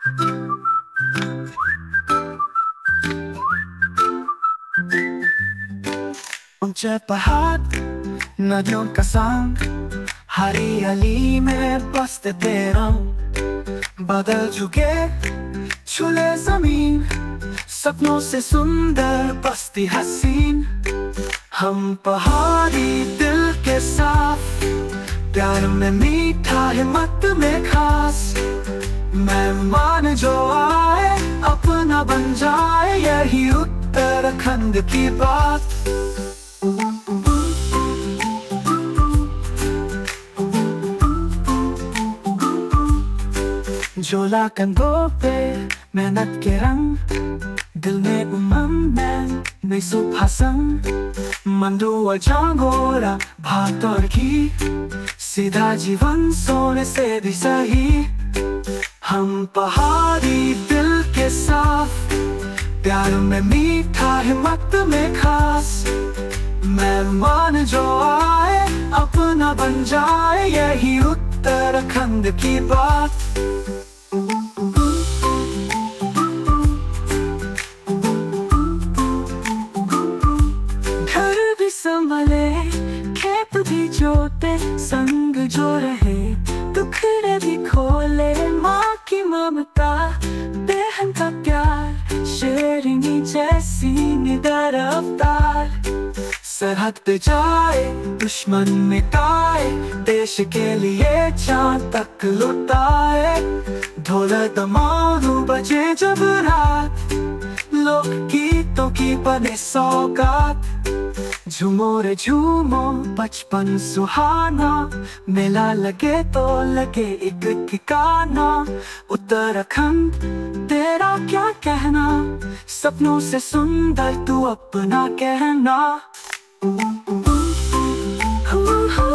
ऊंचे पहाड़ नदियों का संग, हरियाली में बसते तेरा बादल झुके छूले जमीन, सपनों से सुंदर बस्ती हसीन। हम पहाड़ी दिल के साफ, प्यार में मीठा हिम्मत में खास। मेहमान जो आए अपना बन जाए, यही उत्तराखंड की बात। झोला कंधों पे मेहनत के रंग, दिल में उमंग में नई सुबह संग। मंडुआ झांगोरा भात और घी, सीधा जीवन सोने से भी सही। हम पहाड़ी दिल के साफ, प्यार में मीठा हिम्मत में खास। मेहमान जो आए अपना बन जाए, यही उत्तराखंड की बात। संभले खेत भी जोते, संग जो रहे टुकड़े भी खोले। माँ की ममता, बहन का प्यार, शेरनी जैसी निडर अवतार। सरहद पे जाए दुश्मन मिटाए, देश के लिए चांद तक लुटाए। ढोल दमादू बजे जब रात, लोक गीतों की बने सौगात। झूमो रे झूमो बचपन सुहाना, मेला लगे तो लगे एक ठिकाना। उत्तराखंड तेरा क्या कहना, सपनों से सुंदर तू अपना कहना।